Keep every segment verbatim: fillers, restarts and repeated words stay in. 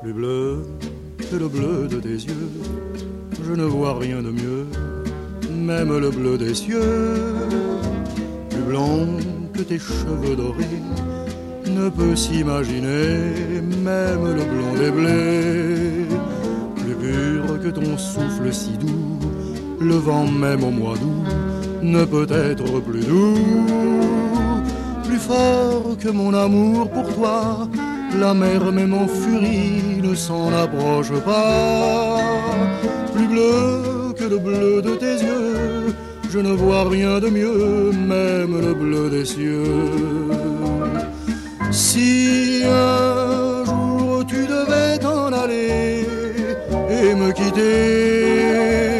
Plus bleu que le bleu de tes yeux, je ne vois rien de mieux, même le bleu des cieux. Plus blanc que tes cheveux dorés, ne peut s'imaginer, même le blond des blés. Plus pur que ton souffle si doux, le vent même au mois d'août ne peut être plus doux. Plus fort que mon amour pour toi, la mer même en furie ne s'en approche pas. Plus bleu que le bleu de tes yeux, je ne vois rien de mieux, même le bleu des cieux. Si un jour tu devais t'en aller et me quitter,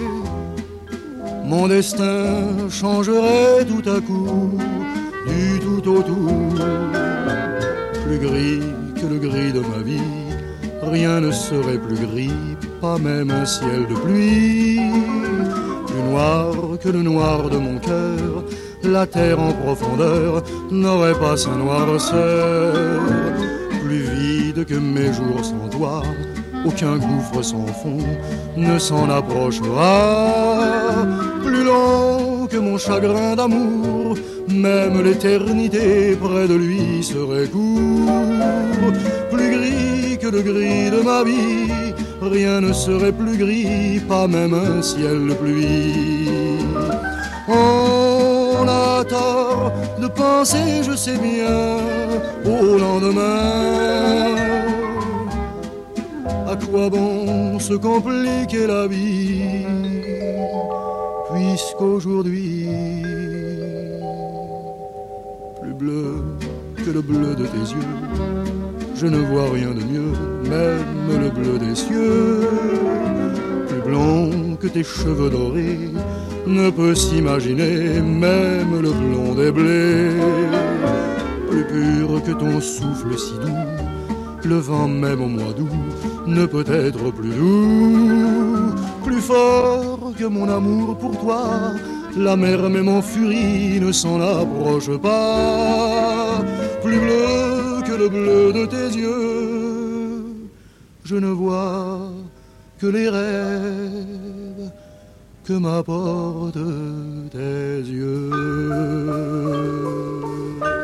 mon destin changerait tout à coup, du tout au tout. Plus gris que le gris de ma vie, rien ne serait plus gris, pas même un ciel de pluie. Plus noir que le noir de mon cœur, la terre en profondeur n'aurait pas sa noirceur. Plus vide que mes jours sans toi, aucun gouffre sans fond ne s'en approchera. Plus long que mon chagrin d'amour, même l'éternité près de lui serait court. Plus gris que le gris de ma vie, rien ne serait plus gris, pas même un ciel de pluie. On a tort de penser, je sais bien, au lendemain. À quoi bon se compliquer la vie, puisqu'aujourd'hui, plus bleu que le bleu de tes yeux, je ne vois rien de mieux, même le bleu des cieux. Plus blanc que tes cheveux dorés, ne peut s'imaginer, même le blond des blés. Plus pur que ton souffle si doux, le vent même au mois d'août ne peut être plus doux. Plus fort que mon amour pour toi, la mer même en furie ne s'en approche pas. Plus bleu que le bleu de tes yeux, je ne vois que les rêves que m'apportent tes yeux.